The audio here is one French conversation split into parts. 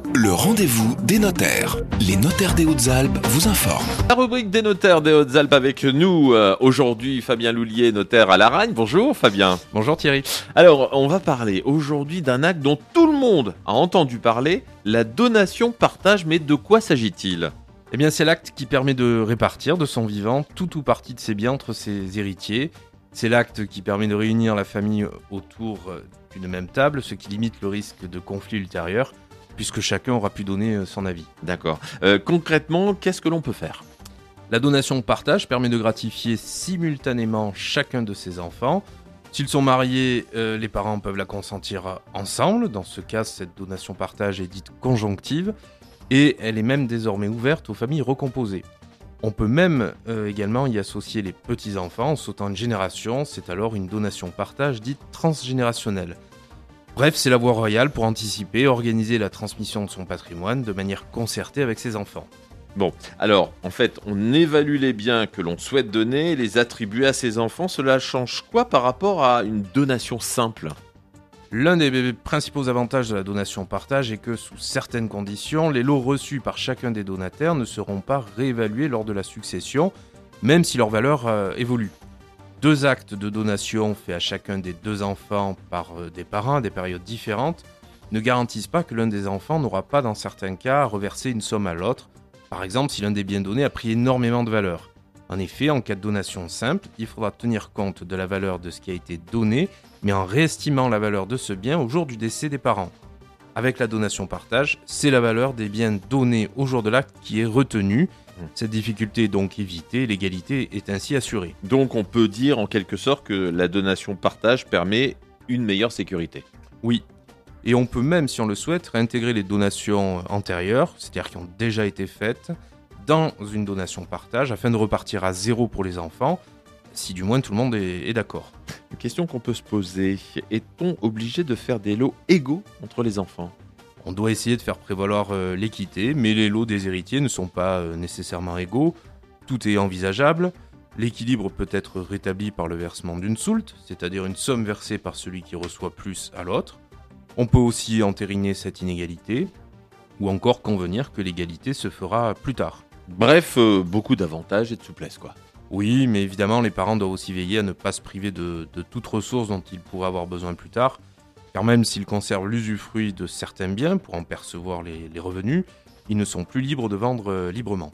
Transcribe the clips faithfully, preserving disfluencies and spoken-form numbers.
Le rendez-vous des notaires. Les notaires des Hautes-Alpes vous informent. La rubrique des notaires des Hautes-Alpes avec nous euh, aujourd'hui, Fabien Loulier, notaire à Laragne. Bonjour Fabien. Bonjour Thierry. Alors, on va parler aujourd'hui d'un acte dont tout le monde a entendu parler, la donation-partage. Mais de quoi s'agit-il ? Eh bien, c'est l'acte qui permet de répartir de son vivant tout ou partie de ses biens entre ses héritiers. C'est l'acte qui permet de réunir la famille autour d'une même table, ce qui limite le risque de conflit ultérieur, puisque chacun aura pu donner son avis. D'accord. Euh, concrètement, qu'est-ce que l'on peut faire ? La donation-partage permet de gratifier simultanément chacun de ses enfants. S'ils sont mariés, euh, les parents peuvent la consentir ensemble. Dans ce cas, cette donation-partage est dite conjonctive et elle est même désormais ouverte aux familles recomposées. On peut même euh, également y associer les petits-enfants en sautant une génération. C'est alors une donation-partage dite transgénérationnelle. Bref, c'est la voie royale pour anticiper et organiser la transmission de son patrimoine de manière concertée avec ses enfants. Bon, alors, en fait, on évalue les biens que l'on souhaite donner et les attribuer à ses enfants. Cela change quoi par rapport à une donation simple ? L'un des principaux avantages de la donation-partage est que, sous certaines conditions, les lots reçus par chacun des donataires ne seront pas réévalués lors de la succession, même si leur valeur euh, évolue. Deux actes de donation faits à chacun des deux enfants par euh, des parents à des périodes différentes ne garantissent pas que l'un des enfants n'aura pas, dans certains cas, à reverser une somme à l'autre, par exemple si l'un des biens donnés a pris énormément de valeur. En effet, en cas de donation simple, il faudra tenir compte de la valeur de ce qui a été donné, mais en réestimant la valeur de ce bien au jour du décès des parents. Avec la donation-partage, c'est la valeur des biens donnés au jour de l'acte qui est retenue. Cette difficulté est donc évitée, l'égalité est ainsi assurée. Donc on peut dire en quelque sorte que la donation-partage permet une meilleure sécurité. Oui, et on peut même, si on le souhaite, réintégrer les donations antérieures, c'est-à-dire qui ont déjà été faites, dans une donation-partage afin de repartir à zéro pour les enfants, si du moins tout le monde est, est d'accord. Une question qu'on peut se poser, est-on obligé de faire des lots égaux entre les enfants ? On doit essayer de faire prévaloir euh, l'équité, mais les lots des héritiers ne sont pas euh, nécessairement égaux. Tout est envisageable. L'équilibre peut être rétabli par le versement d'une soulte, c'est-à-dire une somme versée par celui qui reçoit plus à l'autre. On peut aussi entériner cette inégalité, ou encore convenir que l'égalité se fera plus tard. Bref, euh, beaucoup d'avantages et de souplesse, quoi. Oui, mais évidemment, les parents doivent aussi veiller à ne pas se priver de, de toute ressource dont ils pourraient avoir besoin plus tard, car même s'ils conservent l'usufruit de certains biens pour en percevoir les, les revenus, ils ne sont plus libres de vendre euh, librement.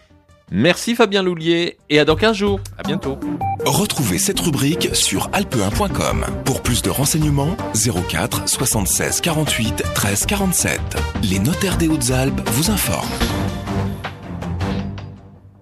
Merci Fabien Loulier, et à dans quinze jours. À bientôt. Retrouvez cette rubrique sur alpe un point com. Pour plus de renseignements, zéro quatre soixante-seize quarante-huit treize quarante-sept. Les notaires des Hautes-Alpes vous informent.